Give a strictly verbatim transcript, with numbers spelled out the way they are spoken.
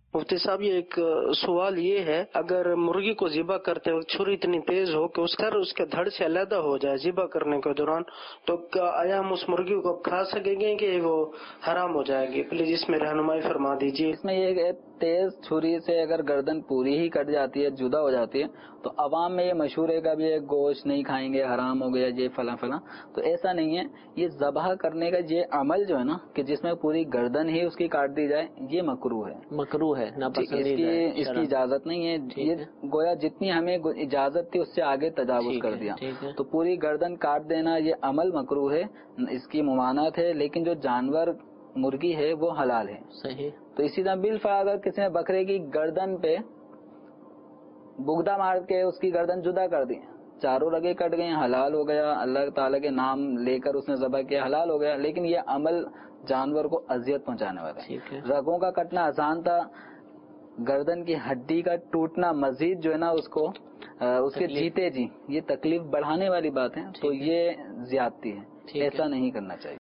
مفتی صاحب یہ ایک سوال یہ ہے، اگر مرغی کو ذبح کرتے وقت چھری اتنی تیز ہو کہ اس سر اس کے دھڑ سے علیحدہ ہو جائے ذبح کرنے کے دوران، تو کیا آیا ہم اس مرغی کو کھا سکیں گے کہ وہ حرام ہو جائے گی؟ پلیز اس میں رہنمائی فرما دیجیے۔ اس میں یہ کہ تیز چھری سے اگر گردن پوری ہی کٹ جاتی ہے، جدا ہو جاتی ہے، تو عوام میں یہ مشہور ہے کہ اب یہ گوشت نہیں کھائیں گے، حرام ہو گیا یہ فلاں فلاں، تو ایسا نہیں ہے۔ یہ ذبح کرنے کا یہ عمل جو ہے نا کہ جس میں پوری گردن ہی اس کی کاٹ دی جائے، یہ مکروہ ہے، مکروہ ہے، اس ناپسندیدہ کی ہے، اس کی اجازت نہیں ہے۔ یہ گویا جتنی ہمیں اجازت تھی اس سے آگے تجاوز کر دیا، تو پوری گردن کاٹ دینا یہ عمل مکروہ ہے، اس کی ممانعت ہے، لیکن جو جانور مرغی ہے وہ حلال ہے۔ صحیح۔ تو اسی طرح بالفعل اگر کسی نے بکرے کی گردن پہ بگدا مار کے اس کی گردن جدا کر دی، چاروں رگیں کٹ گئیں، حلال ہو گیا، اللہ تعالیٰ کے نام لے کر اس نے ذبح کیا، حلال ہو گیا، لیکن یہ عمل جانور کو اذیت پہنچانے والا ہے۔ رگوں کا کٹنا آسان تھا، گردن کی ہڈی کا ٹوٹنا مزید جو ہے نا اس کو اس کے جیتے جی یہ تکلیف بڑھانے والی بات ہے، تو یہ زیادتی ہے، ایسا نہیں کرنا چاہیے۔